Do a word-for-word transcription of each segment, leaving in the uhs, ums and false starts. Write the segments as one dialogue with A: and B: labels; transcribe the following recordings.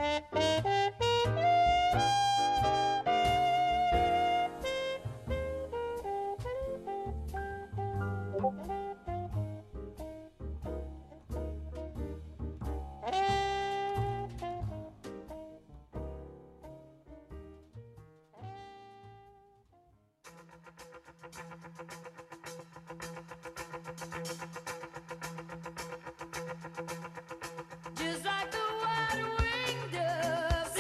A: Just like the white-winged dove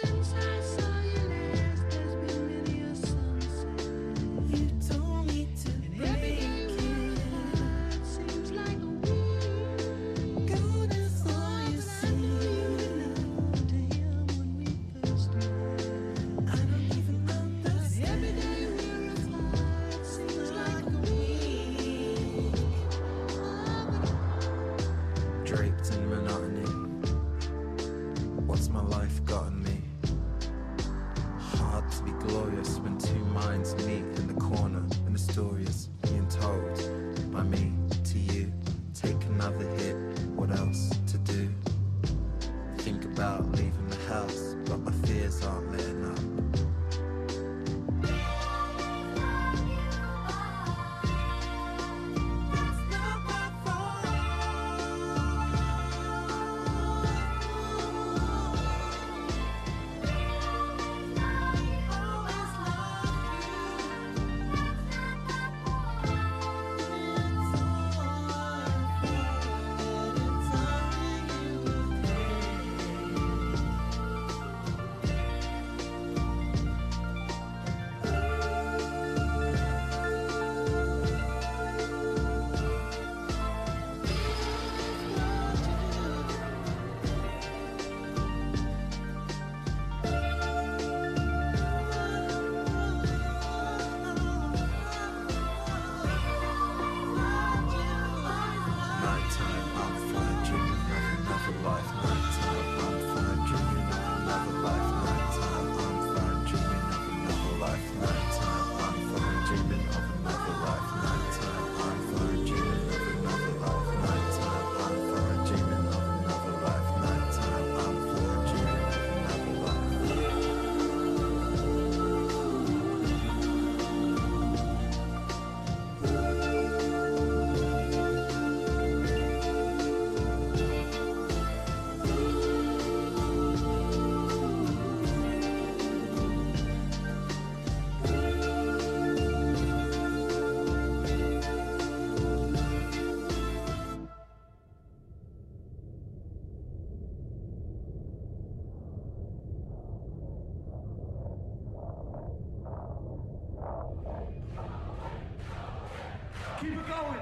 A: Keep it going.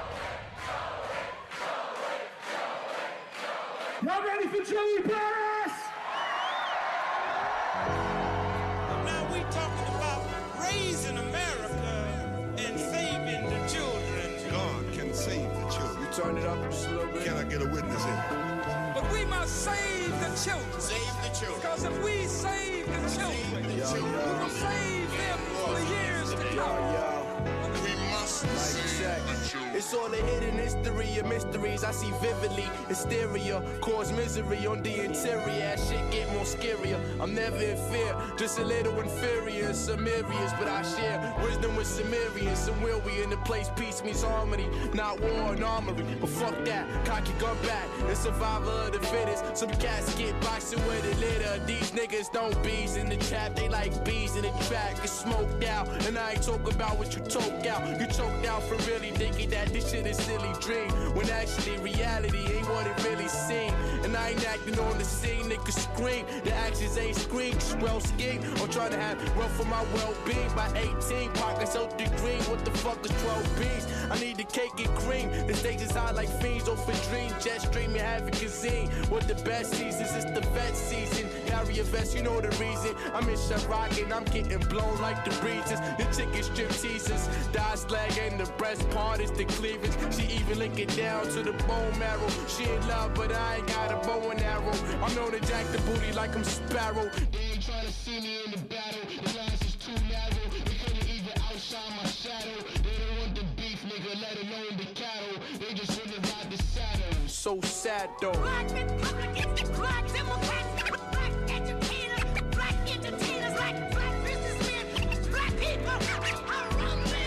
A: Y'all ready for Joey Paris?
B: Now we talking about raising America and saving the children.
C: God can save the children.
D: You turn it up just a little bit.
C: Can I get a witness here?
B: But we must save the children.
C: Save the children.
B: Because if we save the children,
C: the children.
B: we will save them for the years to come.
D: Yo, yo.
C: We must
D: Like
C: save the children.
D: It's all a hidden history of mysteries I see vividly. Hysteria cause misery on the interior. As shit get more scarier. I'm never in fear, just a little inferior in some areas, but I share wisdom with Sumerians. Some will we in the place peace meets harmony, not war and armory. But fuck that, cock your gun back. The survivor of the fittest. Some cats get boxing with a litter. These niggas don't bees in the trap, they like bees in the track. It's smoked out, and I ain't talking about what you toke out. You choked out for really thinking that this shit is silly dream, when actually reality ain't what it really seemed. And I ain't acting on the scene, niggas scream. The actions ain't scream, swell scheme. I'm trying to have wealth for my well-being. By eighteen, pockets out the green. What the fuck is twelve beans? I need the cake and cream. The stage is high like fiends, off a dream. Jet streaming, having cuisine. What the best seasons, it's the vet season. Carry a vest, you know the reason. I'm in Chirac and I'm getting blown like the breezes. The chicken strip teasers, die slag and the breast part is the cleavage. She even lick it down to the bone marrow. She in love, but I ain't got a bow and arrow. I'm known to jack the booty like I'm Sparrow. They ain't trying to see me in the battle. The glass is too narrow. They couldn't even outshine my shadow. They don't want the beef, nigga, let alone the cattle. They just wanna ride the saddle. So sad though.
E: Black Republicans, black Democrats, black educators, black entertainers, like black businessmen, black people around me.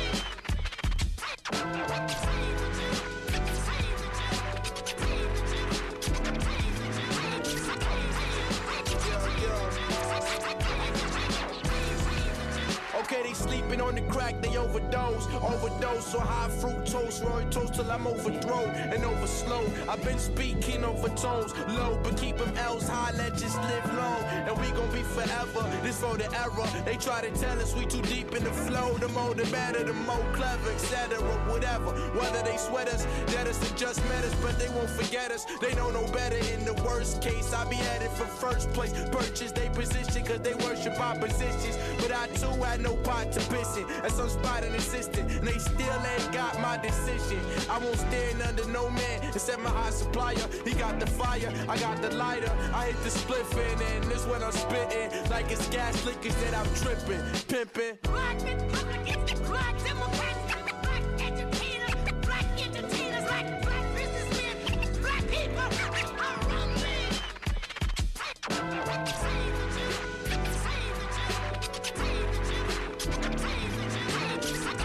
D: Okay, they sleeping on the crack, they over overdose, overdose on high fructose, Roy toast till I'm overthrown and overslow. I've been speaking over tones, low, but keep them L's high, let just live long. And we gon' be forever, this for the era. They try to tell us we too deep in the flow, the more the better, the more clever, et cetera. Whatever, whether they sweat us, that us, it just met us, but they won't forget us. They know no better in the worst case. I be at it for first place, purchase they position, cause they worship our positions. But I too had no pot to piss in, and some spot an assistant, and they still ain't got my decision. I won't stand under no man, except my high supplier. He got the fire, I got the lighter. I hit the spliff in, and this when I'm spitting, like it's gas leakage that I'm tripping, pimping.
E: Black Republicans, black Democrats, black educators, black entertainers, like black businessmen, black people around me. Save the Jews, save the Jews, save the Jews, save the Jews, save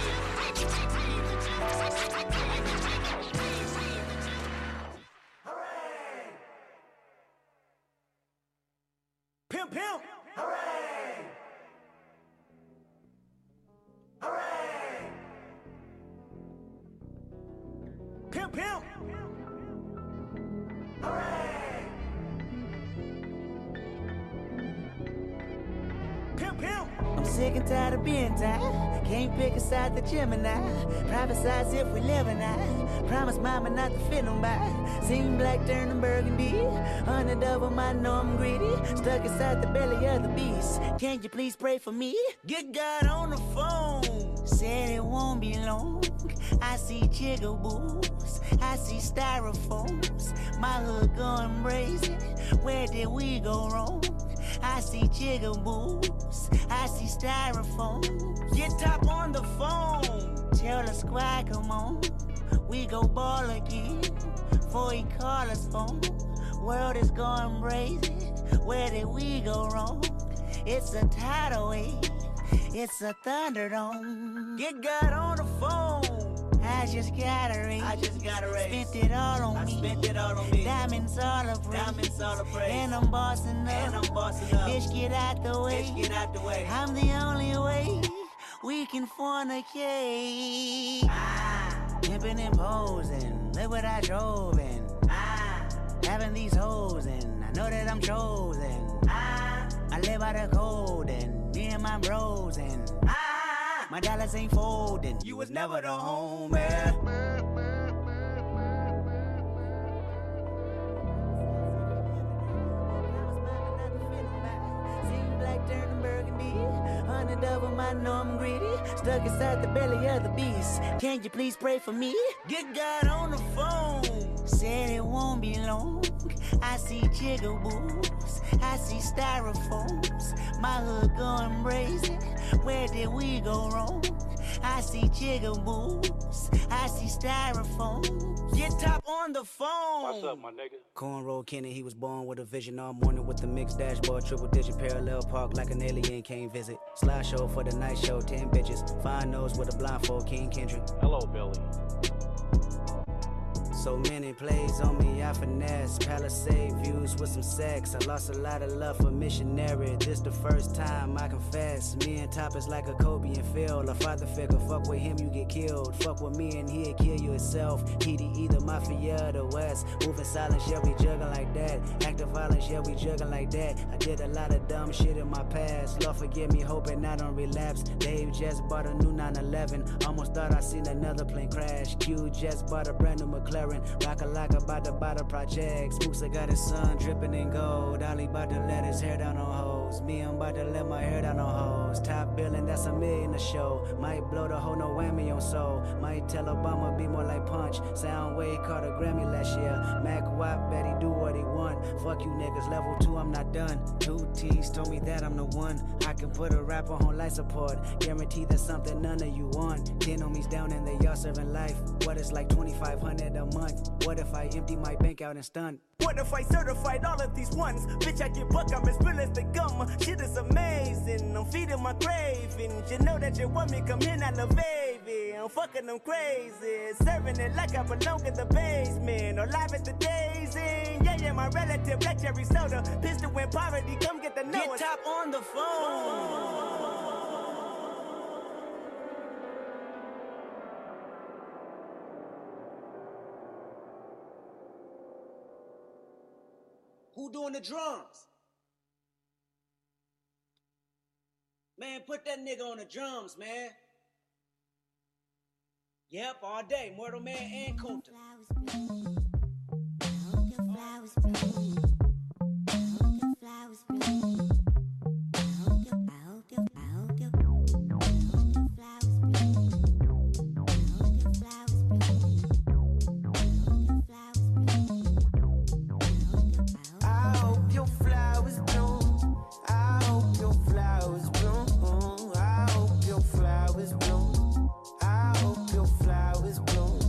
E: the Jews.
A: Hooray! Pimp, pimp! Hooray! Hooray! Pimp, pimp! Hooray! Pimp, pimp!
F: I'm sick and tired of being tired. Can't pick a side the Gemini. Prophesize if we live or not. Promise mama not to fit nobody. Seen black turning burgundy. Hundred of them I know I'm greedy. Stuck inside the belly of the beast. Can you please pray for me? Get God on the phone. Said it won't be long. I see jigaboos. I see styrofoams. My hood going brazen. Where did we go wrong? I see jigaboos, I see styrofoam. Get top on the phone. Tell the squad, come on. We go ball again. Before he call us home. World is going brazen. Where did we go wrong? It's a tidal wave. It's a thunderdome. Get God on the phone. I just got a raise.
G: I just got a raise.
F: Spent it all on
G: I
F: me.
G: spent it all on me.
F: Diamonds all of praise.
G: Diamonds all of praise.
F: And I'm bossing up.
G: And I'm bossing up.
F: Bitch, get out the way.
G: Bitch, get out the way.
F: I'm the only way we can fornicate.
G: Ah,
F: Pimping and posing. Look what I drove in.
G: ah,
F: Having these hoes and I know that I'm chosen.
G: ah,
F: I live by the code and me and my bros and
G: ah.
F: my dollars ain't folding. You was never the homie. Seen black turning burgundy. Hundred of them I know I'm greedy. Stuck inside the belly of the beast. Can you please pray for me? Get God on the phone. Said it won't be long. I see jigaboos. I see styrofoams. My hood going brazen. Where did we go wrong? I see jigaboos. I see styrofoam. Get top on the phone.
H: What's up, my nigga?
I: Cornrow Kenny, he was born with a vision all morning with the mixed dashboard, triple digit parallel park like an alien came visit. Slideshow for the night show, ten bitches. Fine nose with a blindfold, King Kendrick.
H: Hello, Billy.
I: So many plays on me, I finesse. Palisade views with some sex. I lost a lot of love for missionary. This the first time I confess. Me and Top is like a Kobe and Phil. A father figure, fuck with him, you get killed. Fuck with me and he'll kill you himself. T D either Mafia or the West. Moving silence, yeah, we juggling like that. Active violence, yeah, we juggling like that. I did a lot of dumb shit in my past. Lord forgive me, hoping I don't relapse. Dave just bought a new nine eleven. Almost thought I seen another plane crash. Q just bought a brand new McLaren. Rock a like about to buy the project. Spooks got his son dripping in gold. Ollie about to let his hair down on hoes. Me, I'm about to let my hair down on hoes. Top billing, that's a million a show. Might blow the whole no whammy on soul. Might tell Obama be more like Punch. Soundwave caught a Grammy last year. Mac Watt bet he do what he want. Fuck you niggas, level two, I'm not done. Two T's told me that I'm the one. I can put a rapper on life support. Guarantee that's something none of you want. Ten homies down and they all serving life. What is like twenty-five hundred a month? What if I empty my bank out and stunt?
G: What if I certified all of these ones? Bitch, I get buck, I'm as real as they come. Shit is amazing, I'm feeding my cravings. You know that you want me, come here, now, lil' baby. I'm fucking them crazy. Serving it like I belong in the basement. Or live at the Daisy. Yeah, yeah, my relative, black cherry soda. Pistol in poverty, come get the note.
F: Get top on the phone.
H: Who doing the drums? Man, put that nigga on the drums, man. Yep, all day. Mortal Man and Kunta.
E: Flowers bloom. I hope your flowers bloom. I hope your, I hope your, I hope your, I hope your flowers bloom. I hope your flowers bloom. I hope your flowers bloom.
J: I hope your flowers bloom. I hope your flowers bloom. I hope your flowers bloom.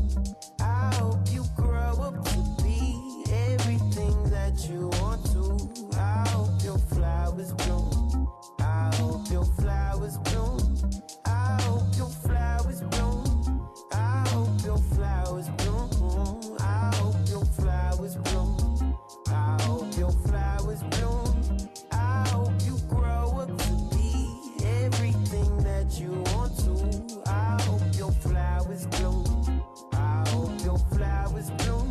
J: I hope you grow up to be everything that you want to. I hope your flowers bloom. I hope your flowers bloom. I hope your flowers bloom. I hope your flowers bloom. I hope your flowers bloom. I hope your flowers bloom. I hope you grow up to be everything that you want to. I hope your flowers bloom. I hope your flowers bloom.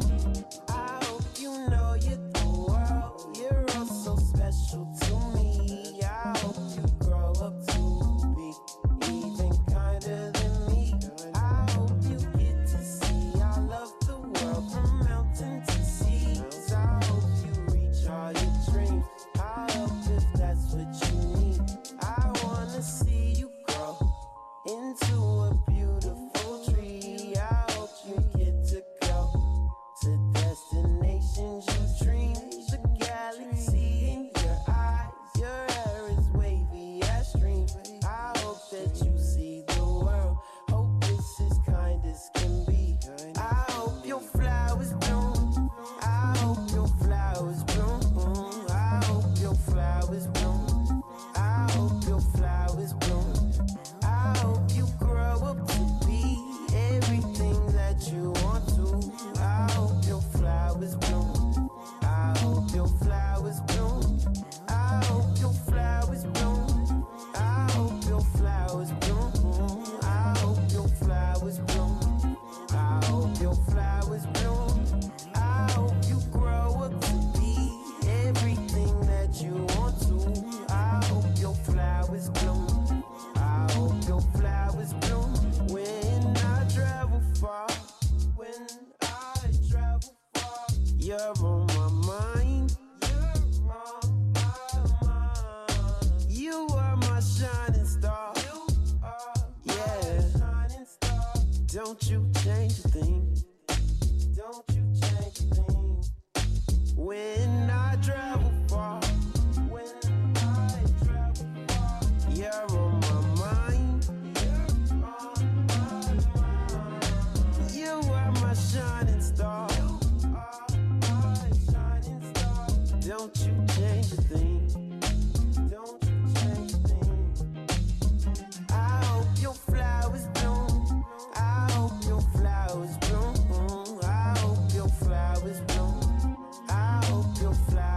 J: I hope you know you're the world. You're all so special to me. I hope you grow up to be even kinder than me. I hope you get to see I love the world from mountain to seas. I hope you reach all your dreams. I hope if that's what you need. I wanna see you grow into a beautiful tree. I hope you get to go to destinations you dream. The galaxy in your eyes, your hair is wavy as stream. I hope that you see the world. Hope it's as kind as can be. I hope your flowers bloom. I hope your flowers bloom. I hope your flowers bloom. I hope your flowers bloom. I hope you grow up to be everything that you want to. I hope your flowers bloom. I hope your flowers bloom. I hope your flowers bloom. I hope your flowers bloom. I hope your flowers bloom. I hope your flowers bloom. I hope you grow up to be everything that you want to. I hope your flowers bloom. I hope your flowers bloom. When I travel far, when I travel far, you're on my mind. You're on my mind. You are my shining star. You are yeah. my shining star. Don't you change a thing. Don't you change a thing. When I travel far, when I travel far, you're on my mind. You're on my mind. You are my shining star. You are my shining star. Don't you change a thing. Don't you change a thing. I hope your flowers bloom. I hope your flowers bloom. I hope your flowers bloom. I hope your flowers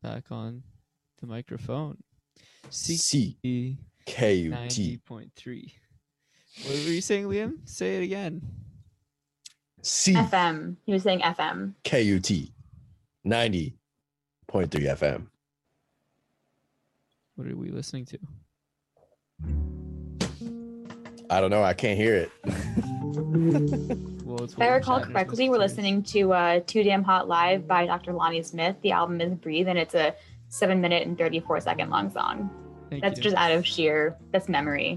K: back on the microphone.
L: C K U T
K: ninety point three. What were you saying, Liam? Say it again.
L: C
M: F M. He was saying F M.
L: K U T ninety point three F M.
K: What are we listening to?
L: I don't know. I can't hear it.
K: Well, it's
M: If I recall correctly, we're listening to uh, Too Damn Hot Live by Doctor Lonnie Smith. The album is Breathe, and it's a seven minute and thirty-four second long song.
K: Thank
M: that's
K: you.
M: just out of sheer, that's memory.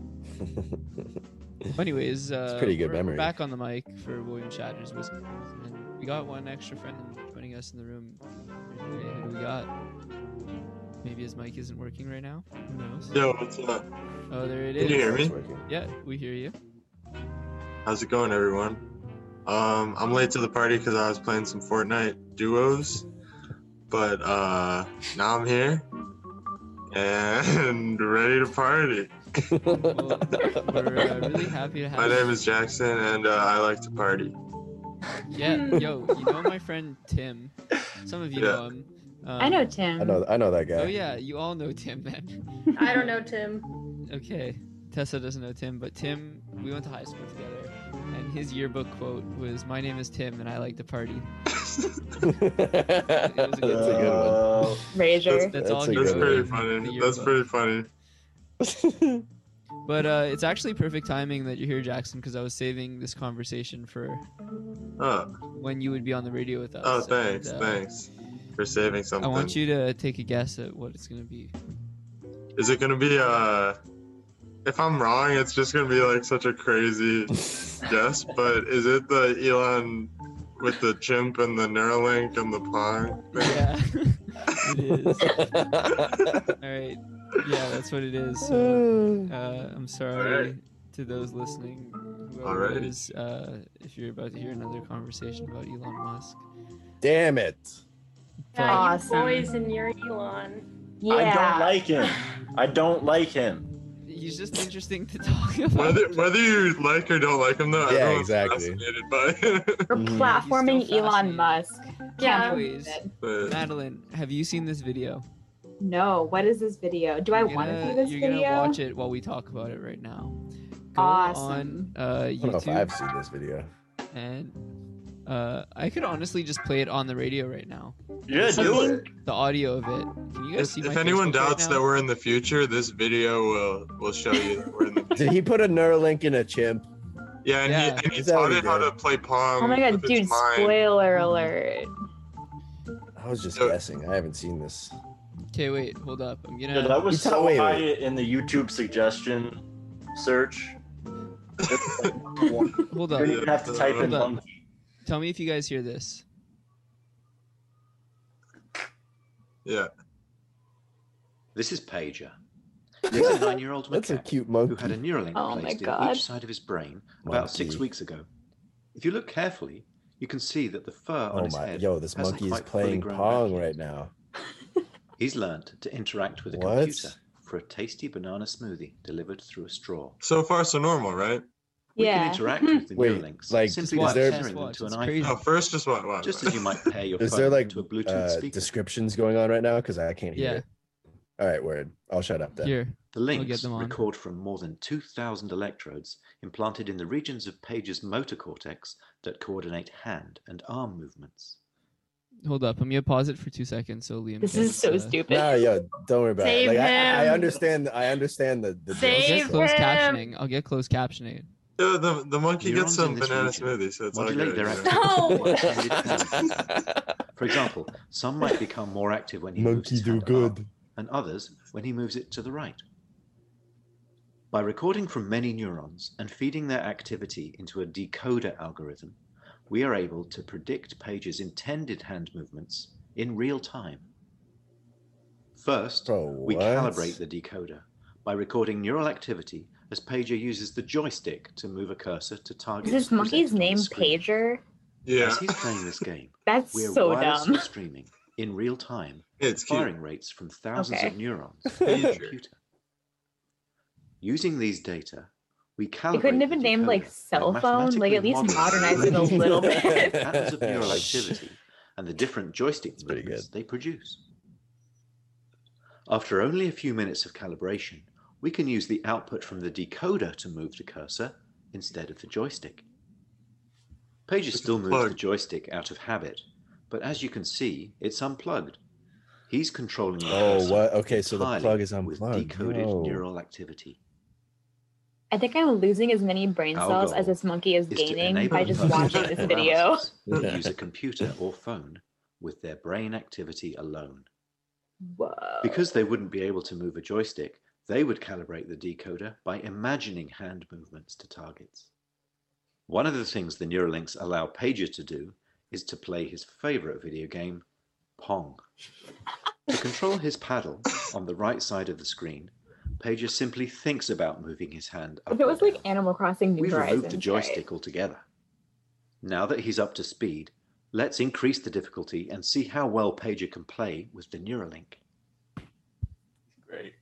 K: Anyways, uh,
L: It's pretty good
K: we're,
L: memory.
K: we're back on the mic for William Shatner's Whiskey. And we got one extra friend joining us in the room. Who do we got? Maybe his mic isn't working right now. Who knows?
N: Yo, what's up?
K: Oh, there it is.
N: Can you hear me?
K: Yeah, we hear you.
N: How's it going, everyone? Um, I'm late to the party because I was playing some Fortnite duos, but uh, now I'm here and ready to party.
K: Well, we're uh, really happy to have
N: My
K: you.
N: name is Jackson, and uh, I like to party.
K: Yeah, yo, you know my friend Tim. Some of you
N: Yeah.
K: know him. Um,
M: I know Tim.
L: I know. I know that guy.
K: Oh yeah, you all know Tim then.
O: I don't know Tim.
K: Okay, Tessa doesn't know Tim, but Tim, we went to high school together, and his yearbook quote was, "My name is Tim, and I like to party." It was a good
L: That's a good one.
M: Razor.
K: That's, that's all
L: That's
K: he
L: a
N: That's
K: wrote
N: pretty
K: in
N: funny.
K: the
N: That's
K: yearbook.
N: pretty funny.
K: But uh, it's actually perfect timing that you're here, Jackson, because I was saving this conversation for
N: Oh,
K: when you would be on the radio with us.
N: oh
K: and,
N: thanks,
K: uh,
N: thanks for saving
K: I
N: something.
K: want you to take a guess at what it's gonna be.
N: Is it gonna be uh? If I'm wrong, it's just gonna be like such a crazy guess. But is it the Elon with the chimp and the Neuralink and the Pong thing?
K: Yeah, it is. All right. Yeah, that's what it is. So, uh, I'm sorry
N: Alright.
K: to those listening. Whoever it
N: Alrighty.
K: is, uh, if you're about to hear another conversation about Elon Musk.
L: Damn it.
O: Yeah,
M: Awesome.
O: you boys and your Elon.
M: Yeah.
P: I don't like him. I don't like him.
K: He's just interesting to talk about.
N: Whether whether you like or don't like him, though,
L: Yeah,
N: everyone's
L: exactly.
N: fascinated by it.
M: We're
L: Mhm.
M: platforming
K: He's still
M: Elon Musk.
O: Yeah.
K: Anyways,
N: But
K: Madeline, have you seen this video?
M: No, what is this video? Do I
K: You're
M: want to
K: gonna-
M: see this
K: You're
M: video?
K: gonna watch it while we talk about it right now. Go
M: Awesome.
K: on uh,
L: I don't know if
K: YouTube
L: I've seen this video.
K: and uh, I could honestly just play it on the radio right now.
P: Yeah, do it.
K: The audio of it. Can you guys
N: if,
K: see
N: if
K: my
N: anyone
K: Facebook right
N: doubts
K: now?
N: that we're in the future, this video will will show you that we're in the
L: Did he put a Neuralink in a chimp?
N: Yeah, and
K: Yeah.
N: he, and he
L: Is that
N: taught
L: what he
N: it how
L: did?
N: to play Pong.
M: Oh my god,
N: with its
M: dude,
N: mind.
M: spoiler alert.
L: I was just
N: So-
L: guessing. I haven't seen this.
K: Okay, wait, hold up. I'm
P: Yeah,
K: gonna.
P: that was
L: You tell-
P: so
L: wait,
P: high
L: wait.
P: in the YouTube suggestion search. You
K: Hold up.
P: don't even have to type in
K: Hold up.
P: monkey.
K: Tell me if you guys hear this.
N: Yeah.
Q: This is Pager. He's a nine-year-old
L: That's a
Q: macaque
L: cute
Q: who
L: monkey.
Q: had a Neuralink
M: Oh my
Q: placed in
M: God.
Q: each side of his brain about six
L: Monkey.
Q: weeks ago. If you look carefully, you can see that the fur on
L: Oh
Q: his
L: my,
Q: head
L: yo, this
Q: hasn't
L: monkey is
Q: quite fully
L: playing
Q: grown
L: Pong
Q: back yet.
L: right now.
Q: He's learned to interact with a
L: What?
Q: computer for a tasty banana smoothie delivered through a straw.
N: So far, so normal, right?
Q: We
M: Yeah.
Q: can interact with the
L: Wait,
Q: Neuralinks
L: like,
Q: simply
K: is
Q: by
K: there-
Q: pairing them
K: Just
Q: to an
K: watch,
Q: iPhone,
K: it's
N: No, first, just what? what
Q: just as you might pair your
L: Is
Q: phone
L: there like
Q: to a Bluetooth
L: uh,
Q: speaker.
L: descriptions going on right now? Because I can't hear
K: Yeah.
L: it. All right, word. I'll shut up then.
K: Here.
Q: The
K: I'll get
Q: links
K: them on.
Q: record from more than two thousand electrodes implanted in the regions of Pager's motor cortex that coordinate hand and arm movements.
K: Hold up. I'm gonna pause it for two seconds so Liam.
M: This
K: can,
M: is so
K: uh,
M: stupid.
L: No, yo, don't worry about
O: Save
L: it. Like, I, I
O: him.
L: understand. I understand the. the
K: I'll
O: Save
K: get closed
O: him.
K: captioning. I'll get closed captioning.
N: Yeah, the, the monkey
Q: Neurons
N: gets some
Q: in this
N: banana
Q: region
N: smoothie, so it's all
Q: modulate
N: good.
Q: their
N: you know?
Q: activity
O: No.
Q: with one-handed hands. For example, some might become more active when he moves
L: Monkey
Q: his
L: do
Q: hand
L: good.
Q: up, and others when he moves it to the right. By recording from many neurons and feeding their activity into a decoder algorithm, we are able to predict Pager's intended hand movements in real time. First,
L: Bro,
Q: we
L: what?
Q: calibrate the decoder by recording neural activity as Pager uses the joystick to move a cursor to target.
M: Is this monkey's name Pager?
N: Yeah.
Q: As he's playing this game,
M: That's
Q: we are
M: so
Q: wirelessly
M: dumb.
Q: streaming in real time
N: It's cute.
Q: firing rates from thousands
M: Okay.
Q: of neurons in the
N: Pager.
Q: computer. Using these data, we calibrate
M: It couldn't have been
Q: the
M: named like
Q: decoder by
M: cell phone. Like at least
Q: mathematically
M: modernize it a little
Q: modeling
M: bit.
Q: patterns of neural activity and the different joystick
L: pretty
Q: movements they produce. After only a few minutes of calibration, we can use the output from the decoder to move the cursor instead of the joystick. Pages still moves the joystick out of habit, but as you can see, it's unplugged. He's controlling the
L: Oh,
Q: cursor
L: what? Okay, so the
Q: entirely
L: plug is
Q: with
L: unplugged.
Q: decoded
L: No.
Q: neural activity.
M: I think I'm losing as many brain
Q: Our
M: cells
Q: goal
M: as this monkey is
Q: is to
M: gaining
Q: enable
M: by just
Q: the person
M: watching
Q: with
M: this video.
Q: paralysis to use a computer or phone with their brain activity alone.
M: Whoa.
Q: Because they wouldn't be able to move a joystick, they would calibrate the decoder by imagining hand movements to targets. One of the things the Neuralinks allow Pager to do is to play his favorite video game, Pong. To control his paddle on the right side of the screen, Pager simply thinks about moving his hand up.
M: If it was like Animal Crossing New
Q: We've
M: Horizons,
Q: removed the joystick altogether. Now that he's up to speed, let's increase the difficulty and see how well Pager can play with the Neuralink.
P: Great.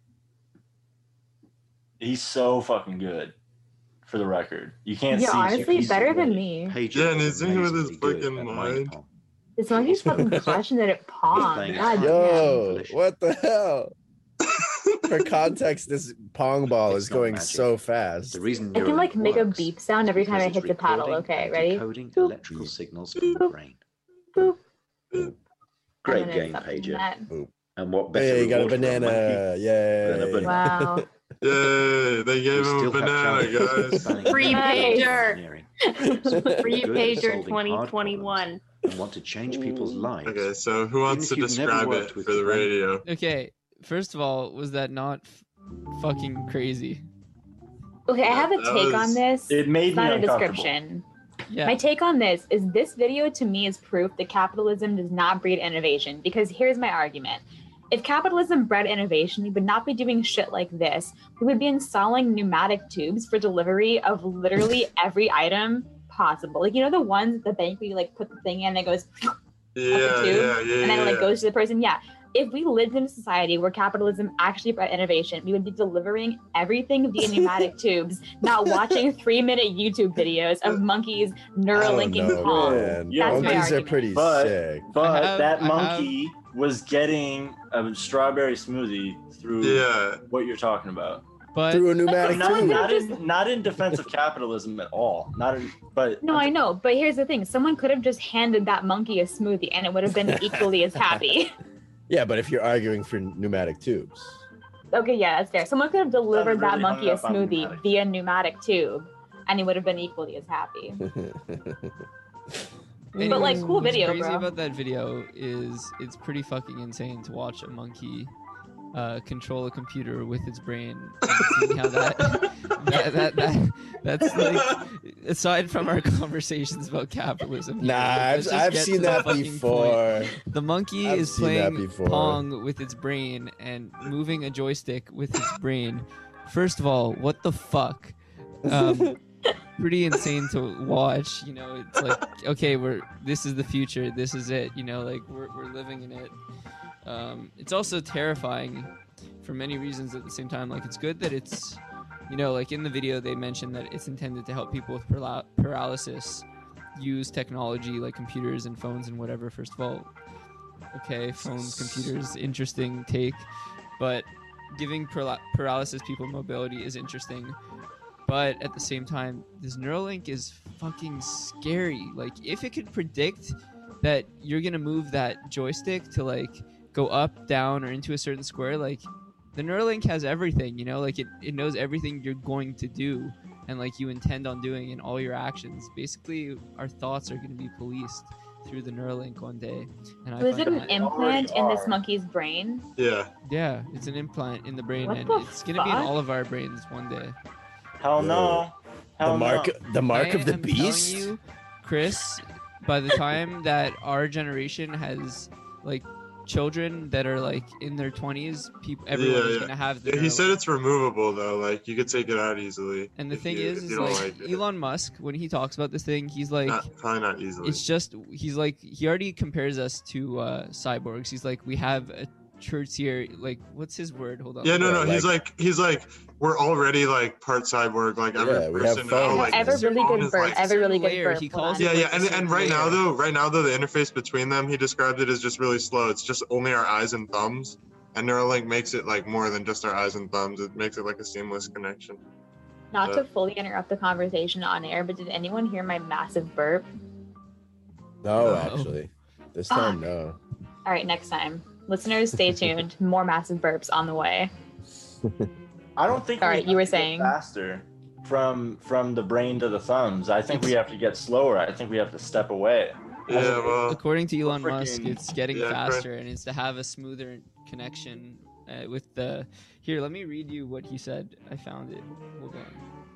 P: He's so fucking good. For the record, you can't
M: yeah,
P: see.
M: honestly,
P: he's
M: better than
P: great.
M: me.
Q: Pager
N: Yeah, and
Q: is
N: he's in with his
Q: amazingly good
N: fucking
Q: at
N: mind.
Q: Pong.
M: This monkey's fucking passionate at Pong.
Q: playing
M: God
Q: it.
M: damn.
L: Yo, what the hell? For context, this pong ball
Q: It's
L: is
Q: not
L: going
Q: magic.
L: so fast.
Q: The reason
M: I can like
Q: Neuralink
M: make a
Q: works
M: beep sound every time I
Q: because it's
M: hit the paddle.
Q: recording
M: Okay,
Q: and
M: ready?
Q: decoding electrical signals from the
M: Boop.
Q: brain.
M: Boop.
Q: Great
M: I'm gonna
Q: game,
M: stop doing
Q: Pager.
M: that.
Q: And what better
L: Hey, you got a
Q: reward for
L: banana.
Q: monkey
L: Yay.
Q: than a banana?
M: Wow.
N: Yay, they gave
Q: We
N: him a
Q: still have
N: banana,
Q: challenges
N: guys.
Q: spanning
O: Free
Q: many fields of
O: Pager.
Q: engineering.
O: Free
Q: Good at
O: Pager
Q: solving hard
O: twenty twenty-one.
Q: and want to change people's lives.
N: Okay, so who wants to
Q: Even if you've never
N: describe
Q: worked
N: it
Q: with
N: for the
Q: your brain.
N: radio?
K: Okay, first of all, was that not f- fucking crazy?
M: Okay, I have a
N: That
M: take
N: was-
M: on this.
P: It made
M: It's
P: me
M: not a
P: uncomfortable.
M: description.
K: Yeah.
M: My take on this is this video to me is proof that capitalism does not breed innovation, because here's my argument. If capitalism bred innovation, we would not be doing shit like this. We would be installing pneumatic tubes for delivery of literally every item possible. Like, you know, the ones at the bank where you like put the thing in and it goes
N: Yeah,
M: up the tube
N: yeah, yeah,
M: and then it like
N: yeah.
M: goes to the person. Yeah. If we lived in a society where capitalism actually bred innovation, we would be delivering everything via pneumatic tubes, not watching three minute YouTube videos of monkeys
L: I don't
M: Neuralinking
L: know,
M: Pong.
L: man.
P: Yeah,
M: That's my
L: Monkeys are
M: argument.
L: pretty
P: But-
L: sick.
P: But
K: I have-
P: that
K: I
P: monkey was getting a strawberry smoothie through
N: Yeah.
P: what you're talking about.
K: But
L: Through a pneumatic
P: Not,
L: tube.
P: not in not in defense of capitalism at all. Not in, but
M: No, I know, but here's the thing: someone could have just handed that monkey a smoothie, and it would have been equally as happy.
L: Yeah, but if you're arguing for pneumatic tubes.
M: Okay, yeah, that's fair. Someone could have delivered that
P: really
M: monkey a
P: hung up on
M: smoothie
P: pneumatic.
M: via pneumatic tube, and he would have been equally as happy. But, like, cool
K: what's
M: video,
K: crazy
M: bro.
K: about that video is it's pretty fucking insane to watch a monkey uh, control a computer with its brain. And seeing how that, that, that, that that's like aside from our conversations about capitalism. here,
L: Nah, I've,
K: let's just
L: I've
K: get
L: seen
K: to the
L: that
K: fucking
L: before.
K: point. The monkey
L: I've
K: is
L: seen that
K: playing
L: before.
K: Pong with its brain and moving a joystick with its brain. First of all, what the fuck? Um, pretty insane to watch. You know, it's like, okay, we're this is the future. This is it. You know, like we're we're living in it. Um, it's also terrifying for many reasons at the same time. Like, it's good that it's, you know, like in the video they mentioned that it's intended to help people with paral- paralysis use technology like computers and phones and whatever. First of all, okay, phones, computers, interesting take, but giving paral- paralysis people mobility is interesting. But at the same time, this Neuralink is fucking scary. Like, if it could predict that you're gonna move that joystick to like go up, down, or into a certain square, like the Neuralink has everything, you know, like it, it knows everything you're going to do and like you intend on doing in all your actions. Basically, our thoughts are gonna be policed through the Neuralink one day. And I
M: Was
K: find
M: it an
K: that-
M: implant in this monkey's brain?
N: Yeah.
K: Yeah, it's an implant in the brain,
M: What
K: and
M: the
K: it's gonna be in
M: fuck?
K: all of our brains one day.
P: Hell no. Hell
L: the mark,
P: no.
L: the mark
K: I
L: of the
K: am telling
L: beast.
K: you, Chris, by the time that our generation has like children that are like in their twenties, people everyone
N: yeah,
K: is
N: yeah.
K: gonna have the
N: Yeah, he
K: Neuralink.
N: said it's removable though. Like you could take it out easily.
K: And the
N: if
K: thing
N: you,
K: is,
N: if
K: is
N: you don't
K: like,
N: like it.
K: Elon Musk, when he talks about this thing, he's like,
N: Not, probably not easily.
K: it's just he's like he already compares us to uh, cyborgs. He's like, we have a tertiary, like what's his word? Hold on.
N: Yeah, no,
L: Yeah,
N: no. he's
L: like-
N: like, he's like, we're already like part cyborg. Like every
L: Yeah, we have
N: person
L: phones.
N: now, like,
M: I have a
N: their
M: really
N: phone
M: good
N: is,
M: burp.
N: like-
M: I have a really good
K: layer.
M: burp.
K: He
M: Hold
K: calls
M: on.
K: it-
N: Yeah,
K: like
N: yeah,
K: a
N: and,
K: certain
N: and right now
K: layer.
N: though, right now though, the interface between them, he described it as just really slow. It's just only our eyes and thumbs, and Neuralink makes it like more than just our eyes and thumbs. It makes it like a seamless connection.
M: Not
N: Uh,
M: to fully interrupt the conversation on air, but did anyone hear my massive burp?
L: No,
K: No.
L: actually, this time no.
M: All right, next time. Listeners, stay tuned. More massive burps on the way.
P: I don't think.
M: All
P: we
M: right,
P: have
M: you were
P: to get
M: saying.
P: faster from from the brain to the thumbs. I think we have to get slower. I think we have to step away.
N: Yeah, well,
K: According to Elon
P: freaking-
K: Musk, it's getting
N: yeah,
K: faster and it's to have a smoother connection uh, with the. Here, let me read you what he said. I found it. Hold on.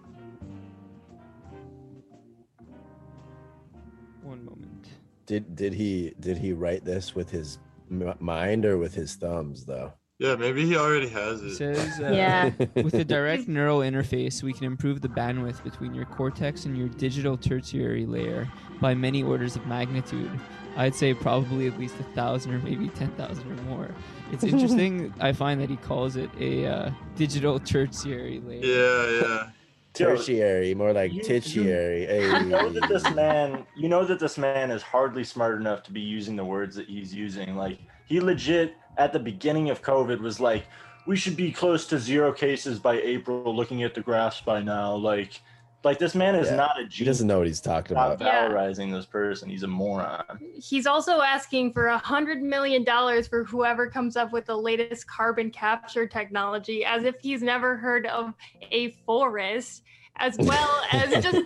K: One moment.
L: Did did he did he write this with his m- mind or with his thumbs though?
N: yeah, maybe he already has
K: It
N: it.
K: says, uh,
M: Yeah.
K: with a direct neural interface, we can improve the bandwidth between your cortex and your digital tertiary layer by many orders of magnitude. I'd say probably at least a thousand or maybe ten thousand or more. It's interesting. I find that he calls it a uh, digital tertiary layer.
N: Yeah, yeah.
L: Tertiary, more like
P: You- you-
L: tituary. Hey.
P: You know that this man, you know that this man is hardly smart enough to be using the words that he's using. Like he legit at the beginning of COVID was like, we should be close to zero cases by April. Looking at the graphs by now, like, like this man is
L: Yeah,
P: not a
L: He
P: genius.
L: doesn't know what he's talking
P: Stop
L: about.
O: Yeah.
P: valorizing this person. He's a moron.
O: He's also asking for a hundred million dollars for whoever comes up with the latest carbon capture technology, as if he's never heard of a forest, as well as just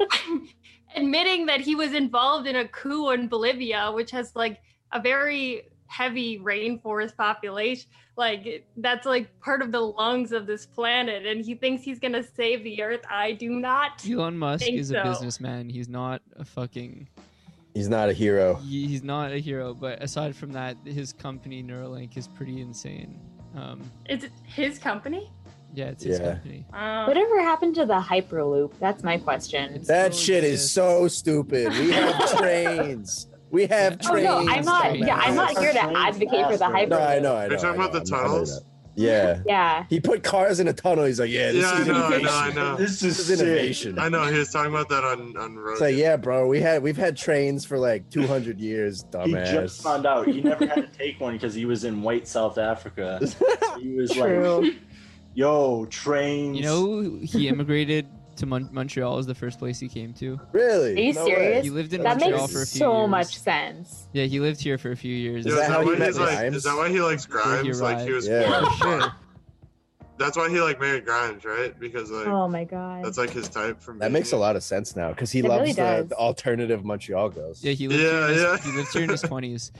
O: admitting that he was involved in a coup in Bolivia, which has like a very heavy rainforest population. Like that's like part of the lungs of this planet, and he thinks he's gonna save the earth. I do not.
K: Elon Musk
O: think
K: is a
O: so.
K: businessman. He's not a fucking.
L: He's not a hero.
K: he- He's not a hero. But aside from that, his company Neuralink is pretty insane. Um,
O: Is it his company?
K: yeah, it's his
L: Yeah.
K: company.
O: Uh,
M: Whatever happened to the Hyperloop? That's my question.
L: That
K: still
L: shit is
K: exists.
L: so stupid. We have trains. We have
M: Oh
L: trains.
M: no, I'm not. Yeah, I'm not here to advocate for the Hyperloop.
L: No, I know, I know.
N: Are you talking
L: I know.
N: about the
L: I'm- I know
N: tunnels?
L: that. Yeah.
M: Yeah.
L: He put cars in a tunnel. He's like, yeah, this
N: Yeah, I
L: is
N: know, I
L: innovation.
N: know, I know.
P: This
L: This
P: is
L: is
P: sick.
L: innovation.
N: I know he was talking about that on on road.
L: It's like, yeah, bro, we had we've had trains for like two hundred years,
P: He just
L: dumbass.
P: found out he never had to take one because he was in white South Africa. He was
M: True.
P: like, "Yo, trains."
K: You know, he immigrated to Mon- Montreal is the first place he came to.
L: Really?
M: Are you
L: No way.
M: serious?
K: He lived in
M: That
K: Montreal
M: makes
K: for a few
M: so
K: years.
M: much sense.
K: Yeah, he lived here for a few years.
N: Yo,
L: Is
N: is,
L: that
N: that
L: how he
N: why
L: met
N: he's like?
L: Grimes?
N: Is that why he likes
K: Where he
N: Grimes? Like he was
L: Yeah.
N: born.
K: For sure.
N: That's why he like married Grimes, right? Because like
M: Oh my god.
N: that's like his type from.
L: That makes a lot of sense now because he
M: It
L: loves
M: really
L: the,
M: does.
L: the alternative Montreal girls.
K: Yeah, he lived here.
N: Yeah,
K: In his,
N: yeah.
K: He lived here in his twenties.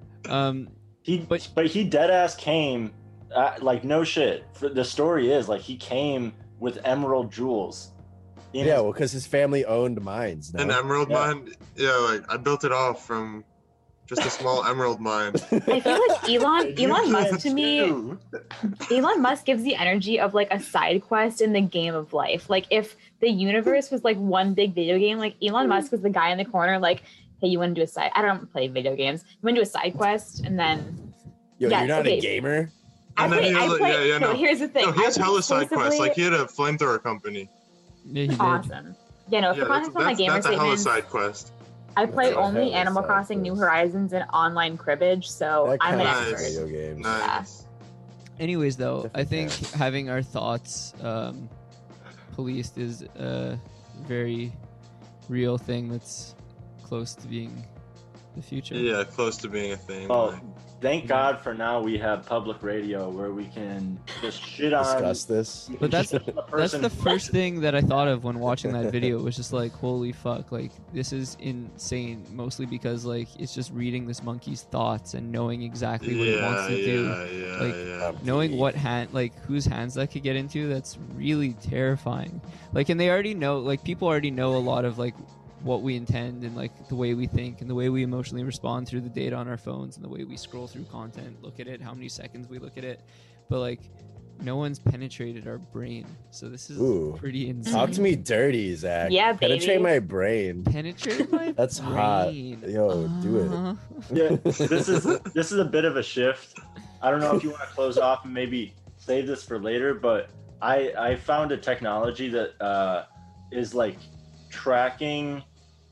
K: Um,
P: He,
K: But-
P: but he dead ass came, uh, like no shit. For the story is like he came with emerald jewels. in
L: Yeah,
P: his-
L: well, because his family owned mines. No?
N: An emerald
P: Yeah.
N: mine. Yeah, like I built it off from just a small emerald mine.
M: I feel like Elon
P: You
M: Elon Musk
P: can
M: to me
P: too.
M: Elon Musk gives the energy of like a side quest in the game of life. Like if the universe was like one big video game, like Elon Musk was the guy in the corner, like, hey, you want to do a side? I don't play video games. You want to do a side quest, and then
L: Yo,
M: yeah,
L: you're not
M: okay.
L: a gamer.
M: I
N: And then
M: play.
N: he
M: I
N: has a-
M: play.
N: yeah, yeah,
M: no,
N: no.
M: here's the thing.
N: No, he has
M: I play
N: hella side quests.
M: exclusively-
N: Like he had a flamethrower company.
K: yeah, he did.
M: awesome. Yeah, no.
N: Yeah,
M: For
N: that's,
M: context on my
N: that's,
M: gamer
N: that's a hella
M: statements,
N: side quest.
M: I play
L: That's a
M: only
L: hella
M: Animal
L: side
M: Crossing: New
L: quest.
M: Horizons and online cribbage, so
L: That
M: I'm an
L: counts as
M: expert.
L: video games.
N: Nice.
K: Anyways, though, I think
L: Different
K: having our thoughts um, policed is a very real thing that's close to being the future.
N: Yeah, close to being a thing.
P: Well,
N: like-
P: thank God for now we have public radio where we can just shit on.
L: Discuss this.
P: we can
K: But that's
P: shit on the
K: that's
P: person.
K: the first thing that I thought of when watching that video. It was just like, holy fuck, like this is insane. Mostly because like it's just reading this monkey's thoughts and knowing exactly what
N: yeah,
K: it wants to do.
N: yeah, yeah,
K: Like,
N: yeah.
K: Knowing what hand, like whose hands that could get into, that's really terrifying. Like, and they already know, like people already know a lot of like what we intend and like the way we think and the way we emotionally respond through the data on our phones and the way we scroll through content, look at it, how many seconds we look at it. But like, no one's penetrated our brain, so this is
L: Ooh.
K: pretty insane.
L: Talk to me dirty, Zach.
M: Yeah,
L: Penetrate
M: baby.
L: my brain.
K: Penetrate my
L: That's
K: brain.
L: hot. Yo, do it.
K: Uh-huh.
P: Yeah, this is this is a bit of a shift. I don't know if you want to close off and maybe save this for later, but I I found a technology that uh, is like tracking.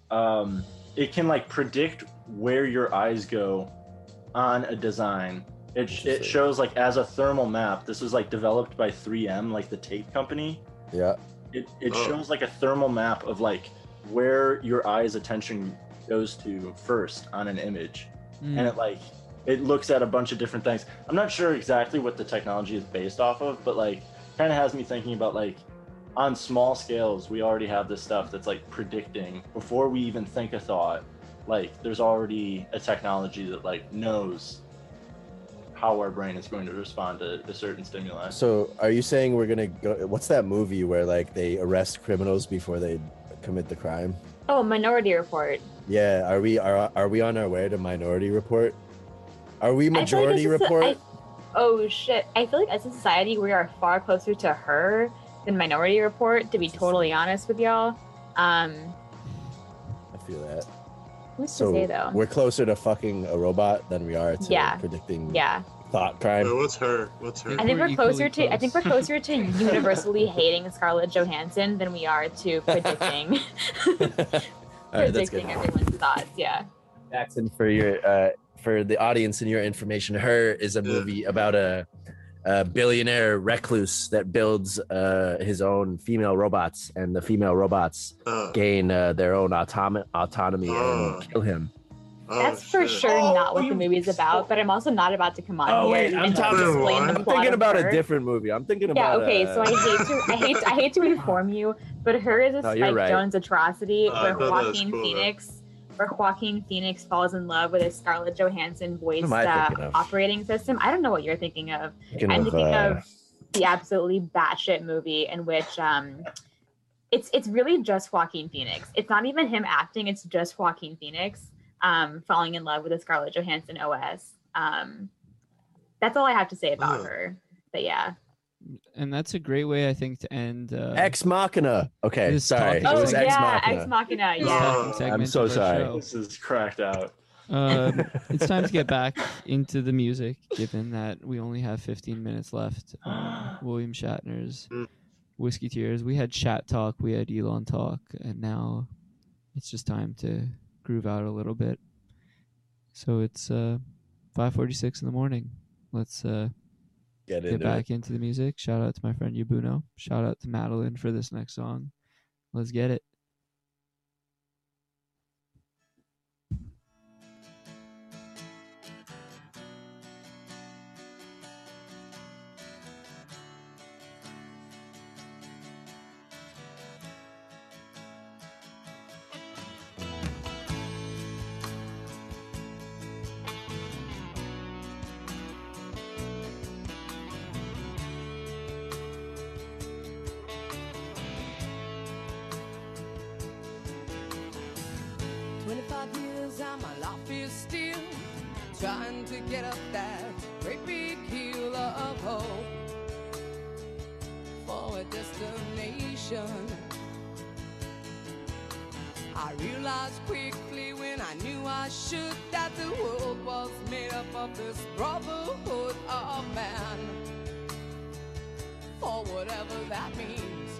P: Um, it can like predict where your eyes go on a design, It, it shows like as a thermal map. This was like developed by three M, like the tape company.
L: Yeah.
P: It it
L: Oh.
P: shows like a thermal map of like where your eye's attention goes to first on an image,
K: Mm.
P: and it like it looks at a bunch of different things. I'm not sure exactly what the technology is based off of, but like kind of has me thinking about like on small scales we already have this stuff that's like predicting before we even think a thought. Like there's already a technology that like knows how our brain is going to respond to a certain stimuli.
L: So are you saying we're gonna go? What's that movie where like they arrest criminals before they commit the crime?
M: Oh, Minority Report.
L: Yeah. Are we are are we on our way to Minority Report? Are we
M: I feel like
L: Majority
M: this is a-
L: Report?
M: I- oh shit! I feel like as a society we are far closer to her than Minority Report. To be totally honest with y'all, um,
L: I feel that.
M: who's
L: So
M: to say though?
L: we're closer to fucking a robot than we are to
M: Yeah.
L: predicting
M: Yeah.
L: thought crime.
N: Wait, what's her? What's her?
M: I think we're closer to. I think we're closer to universally hating Scarlett Johansson than we are to predicting
L: All right, that's
M: predicting
L: good.
M: everyone's thoughts. Yeah.
L: Jackson, for your uh, for the audience and your information, Her is a movie about a, a billionaire recluse that builds uh, his own female robots, and the female robots gain uh, their own autonomy, autonomy and kill him.
M: That's for sure not what the movie's about, but I'm also not about to come on
L: Oh
M: here
L: wait,
M: and
L: I'm talking.
M: explain the
L: I'm
M: plot
L: thinking
M: of
L: about
M: Her.
L: a different movie. I'm thinking
M: Yeah,
L: about.
M: okay,
L: uh,
M: so I hate to I hate I hate to inform you, but Her is a
L: No, you're
M: Spike
L: right.
M: Jones atrocity
L: Oh, I
M: where
L: thought that was
M: Joaquin
L: cool, though.
M: Phoenix where Joaquin Phoenix falls in love with a Scarlett Johansson voiced
L: What am I
M: uh,
L: thinking of?
M: operating system. I don't know what you're thinking of.
L: Thinking
M: I'm
L: of,
M: thinking
L: uh,
M: of the absolutely batshit movie in which um it's it's really just Joaquin Phoenix. It's not even him acting, it's just Joaquin Phoenix um falling in love with a Scarlett Johansson O S. Um that's all I have to say about
L: Ugh.
M: her. But yeah.
K: And that's a great way, I think, to end. Uh,
L: Ex Machina. Okay,
K: This
L: sorry.
K: talking-
L: It
M: Oh
L: was Ex
M: yeah,
L: Machina.
M: Ex Machina.
K: This
M: Yeah.
K: talking
L: I'm
K: segment
L: so
K: of our
L: sorry.
K: show.
P: This is cracked out.
K: Um, it's time to get back into the music, given that we only have fifteen minutes left. Um, William Shatner's Whiskey Tears. We had Chat Talk, we had Elon Talk, and now it's just time to groove out a little bit. So it's uh, five forty-six in the morning. Let's uh,
L: Get
K: get
L: into
K: back
L: it.
K: into the music. Shout out to my friend Yabuno. Shout out to Madeline for this next song. Let's get it.
R: twenty-five years and my life is still trying to get up that great big hill of hope for a destination. I realized quickly when I knew I should that the world was made up of this brotherhood of man, for whatever that means.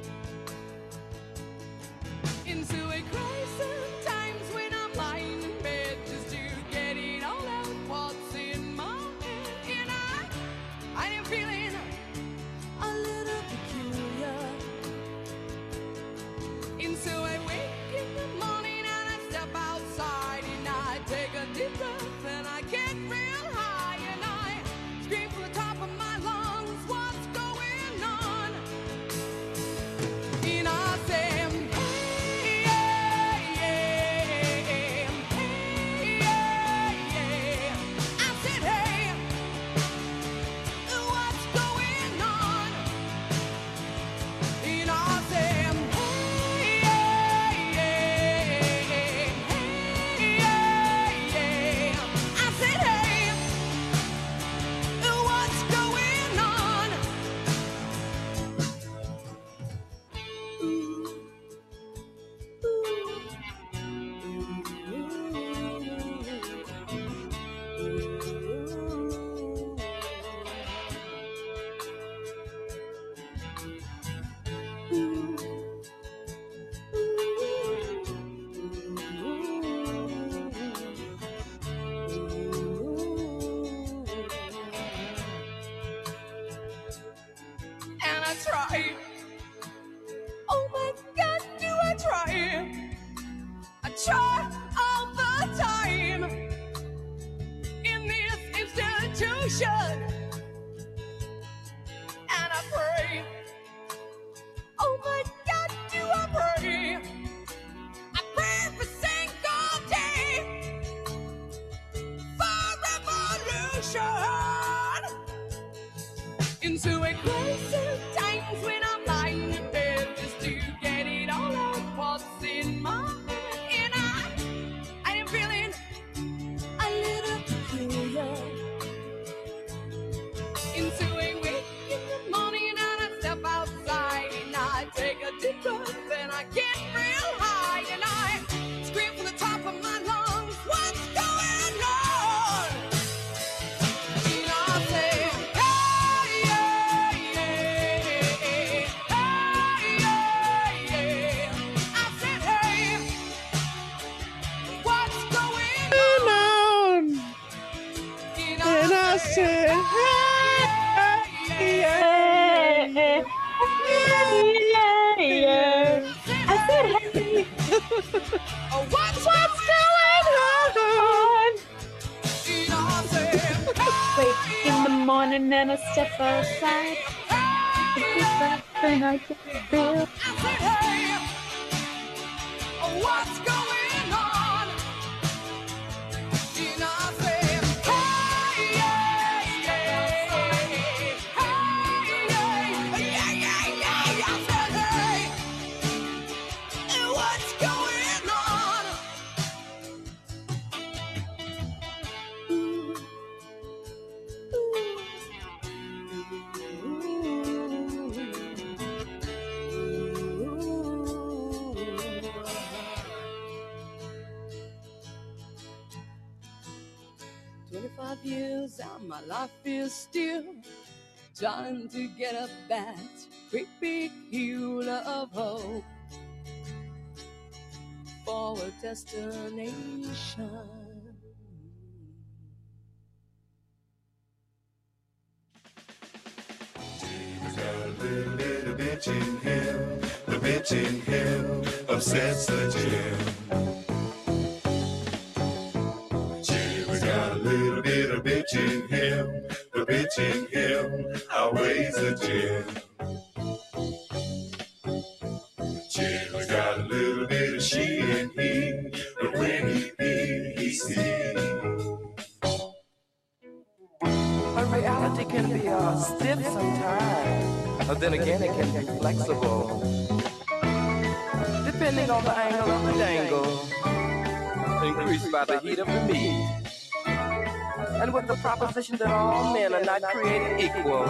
R: Into a crisis times when I'm lying in bed just to get it all out what's in my head. And I, I am feeling a little peculiar. And so I wake in the morning and I step outside and I take a deep breath and I get real high and I scream from the top of my lungs, what's going on? nation. And I pray, oh my God, do I pray? I pray for single day, for revolution. Into a crisis times when I'm lying in bed just to get it all out what's in my head. And I, I am feeling a little peculiar. Into a wake in the morning and I step outside and I take a deep breath and I get real high and I scream from the top of my lungs, what's going on? And I say, hey, yeah, yeah, hey, yeah, yeah. I said, hey, what's going on? And I said, oh, what's, what's going on?
M: Wake in the morning and I step outside. Then I can feel.
R: Oh, what's going on? And I say, hey, yeah, yeah, hey, yeah, yeah, yeah, yeah. I said, hey, and what's going on? Twenty-five years out, my life is still trying to get up that great big hill of hope for a destination.
C: He's got a little bit of bitch in him, the bitch in him upsets the Jim. Jim's got a little bit of bitch in him, the bitch in him outweighs the Jim. Jim's got a little bit of she and he, but when he pee, he sees.
S: A reality can be uh, stiff sometimes, but then again it can be flexible. Depending on the angle of the dangle, increased by the heat of the meat. And with the proposition that all men are not created equal.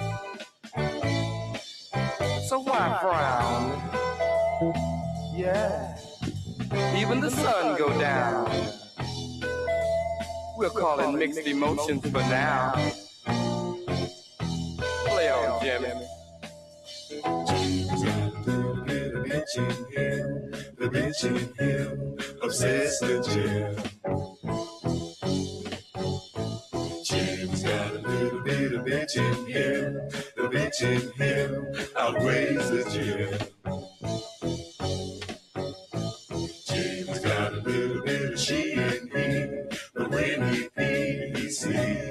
S: So why frown? Yeah, even the sun go down. We'll call it mixed emotions for now. Play on, Jimmy.
C: Jim's got a little bit of bitch in him, the bitch in him obsessed with Jim. Jim's got a little bit of bitch in him, the bitch in him outweighs the Jim. Jim's got a little bit of she and he, but when he pee, he sees.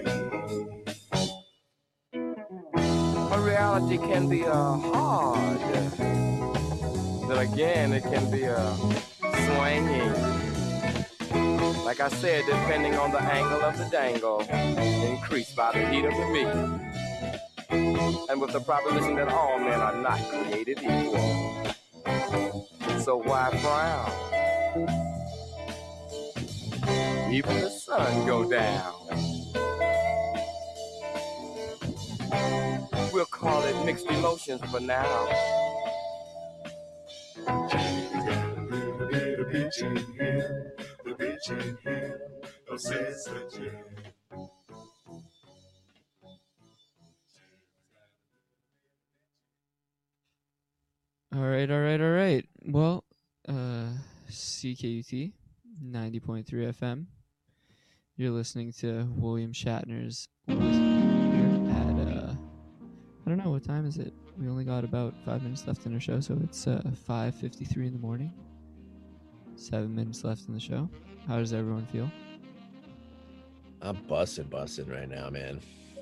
S: A reality can be uh, hard. Then again, it can be uh, swinging. Like I said, depending on the angle of the dangle, increased by the heat of the meat. And with the proposition that all men are not created equal. So why frown? Even the sun go down. We'll call it mixed emotions for now.
C: Jim's got a little bit of bitch in him, the bitch in him obsessed with Jim.
K: All right, all right, all right. Well, uh, C K U T ninety point three F M. You're listening to William Shatner's Wisdom at, uh, I don't know, what time is it? We only got about five minutes left in our show, so it's uh, five fifty-three in the morning. Seven minutes left in the show. How does everyone feel?
L: I'm busting, busting right now, man.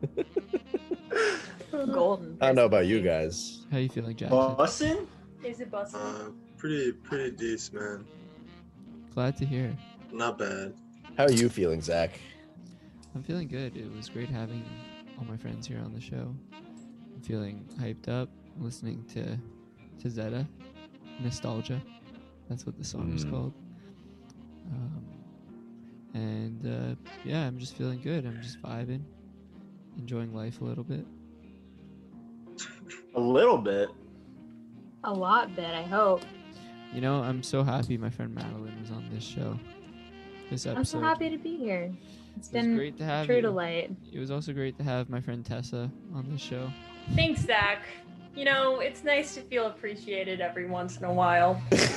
M: Golden.
L: I don't know about you guys.
K: How you feeling, Jack?
P: Bussin'?
O: Is it busting?
N: Uh, pretty, pretty decent, man.
K: Glad to hear.
N: Not bad.
L: How are you feeling, Zach?
K: I'm feeling good. It was great having all my friends here on the show. I'm feeling hyped up, listening to to Zeta, Nostalgia. That's what the song is
L: Mm.
K: called. Um, and uh, yeah, I'm just feeling good. I'm just vibing, enjoying life a little bit.
P: A little bit.
M: A lot bit, I hope.
K: You know, I'm so happy my friend Madeline was on this show. This episode.
M: I'm so happy to be here. It's
K: It was
M: been
K: great to have
M: true
K: you.
M: delight.
K: It was also great to have my friend Tessa on this show.
O: Thanks, Zach. You know, it's nice to feel appreciated every once in a while.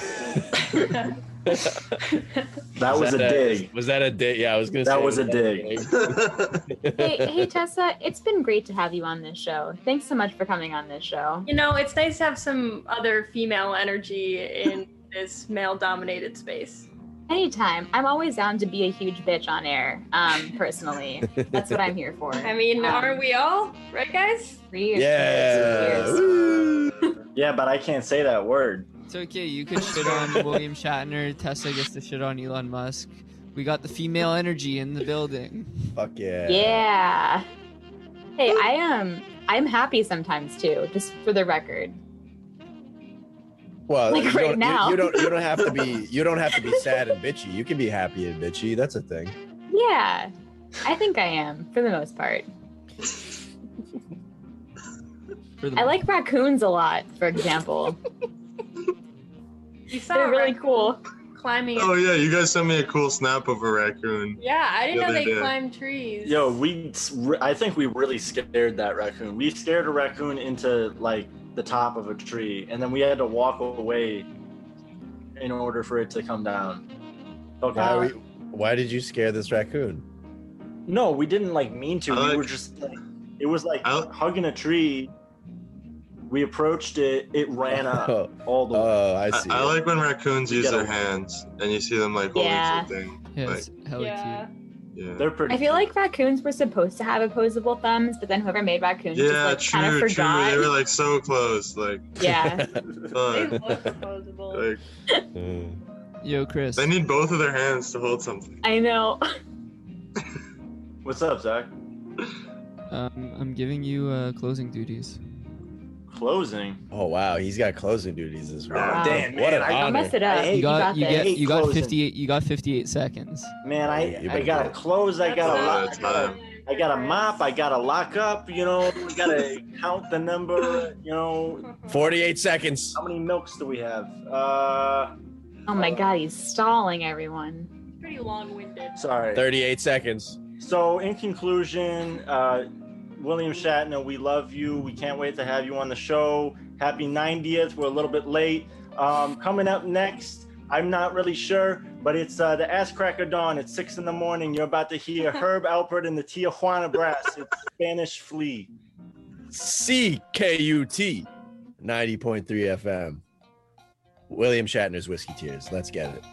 P: That was a dig.
L: Was that a dig? Yeah, I was gonna
P: That
L: say.
P: was a dig.
M: hey, hey, Tessa, it's been great to have you on this show. Thanks so much for coming on this show.
O: You know, it's nice to have some other female energy in this male-dominated space.
M: Anytime. I'm always down to be a huge bitch on air, um, personally. That's what I'm here for.
O: I mean,
M: Um,
O: aren't we all? Right, guys?
M: Three years.
L: Yeah.
P: Yeah, but I can't say that word.
K: It's okay. You could shit on William Shatner. Tessa gets to shit on Elon Musk. We got the female energy in the building.
L: Fuck yeah.
M: Yeah. Hey, I am. I'm happy sometimes too, just for the record.
L: Well,
M: Like
L: you
M: right
L: don't, you-
M: now.
L: You, don't. You don't have to be. You don't have to be sad and bitchy. You can be happy and bitchy. That's a thing.
M: Yeah, I think I am for the most part.
K: For the
M: I like raccoons a lot, for example.
O: You saw
M: They're
O: a
M: really
O: raccoon
M: cool.
O: climbing.
N: Oh yeah, you guys sent me a cool snap of a raccoon.
O: Yeah, I didn't
N: Yeah,
O: know
N: they
O: they
N: did.
O: climb trees.
P: Yo, we, I think we really scared that raccoon. We scared a raccoon into like the top of a tree, and then we had to walk away in order for it to come down. Okay.
L: Why, we, why did you scare this raccoon?
P: No, we didn't like mean to.
N: I
P: we
N: like-
P: were just like, it was like hugging a tree. We approached it. It ran up all the way.
L: Oh, I
N: I,
L: see.
N: I like when raccoons
P: You
N: use
P: gotta-
N: their hands and you see them like holding
M: Yeah.
N: something.
K: Yeah,
N: Like,
K: it's hella
O: Yeah.
N: yeah.
P: They're pretty.
M: I feel like raccoons were supposed to have opposable thumbs, but then whoever made raccoons
N: Yeah,
M: just like
N: true,
M: kind of
N: true.
M: forgot.
N: They were like so close. Like,
M: Yeah.
O: They
N: fuck.
O: look opposable.
N: Like,
K: cute. Yo, Chris.
N: they need both of their hands to hold something.
M: I know.
P: What's up, Zach?
K: Um, I'm giving you uh, closing duties.
P: Closing.
L: Oh wow, he's got closing duties as well.
P: Wow. Damn,
L: what
P: man,
L: an
P: I- Don't
L: honor.
M: mess it up.
P: I hate-
M: You
K: You got,
M: got
K: you
M: this.
K: get, you got
P: Closing.
K: fifty-eight. You got fifty-eight seconds.
P: Man, I
L: You've
P: I
L: been
P: gotta
L: good.
P: close. I gotta
N: That's
P: lock.
N: a lot of time.
P: I gotta mop. I gotta lock up. You know, we gotta count the number. You know,
L: Forty-eight seconds.
P: how many milks do we have? Uh,
M: Oh my god, he's stalling everyone.
O: Pretty long-winded.
P: sorry.
L: Thirty-eight seconds.
P: So, in conclusion, uh, William Shatner, we love you. We can't wait to have you on the show. Happy ninetieth. We're a little bit late. Um, coming up next, I'm not really sure, but it's uh, the Ass Crack of Dawn. It's six in the morning. You're about to hear Herb Alpert and the Tijuana Brass. It's Spanish Flea.
L: C K U T, ninety point three F M. William Shatner's Whiskey Tears. Let's get it.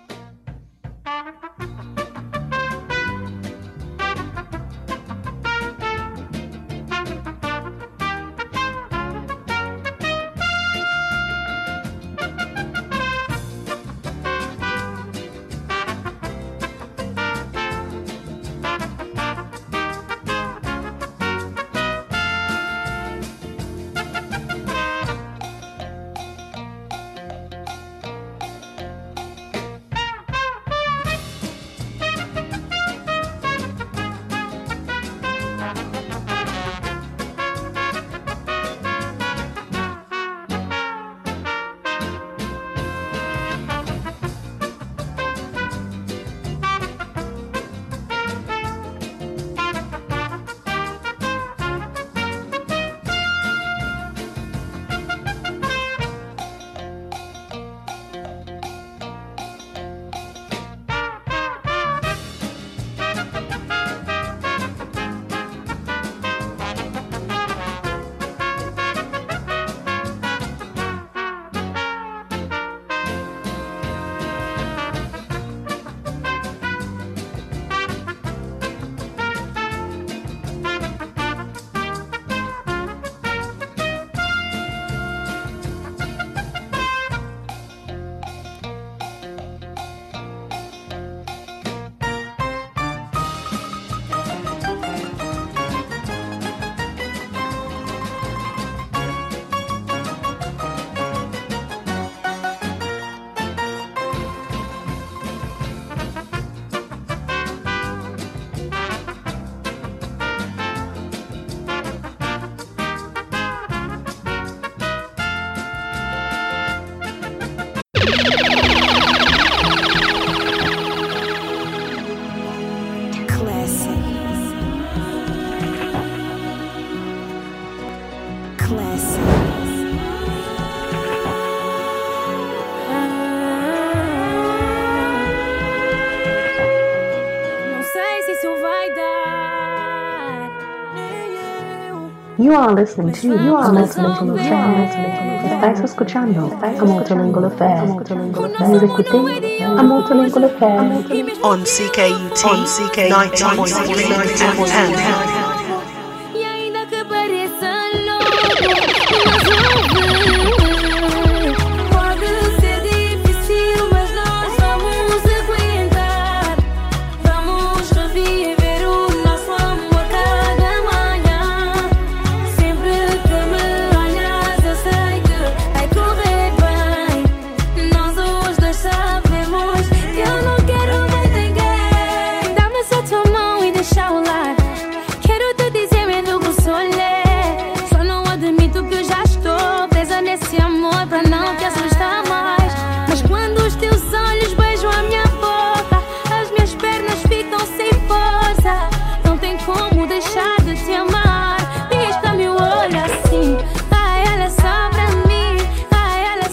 B: You are listening to, you are listening to Estáis escuchando a Multilingual Affair. Vous écoutez a Multilingual Affair
T: on C K U T ninety point three F M.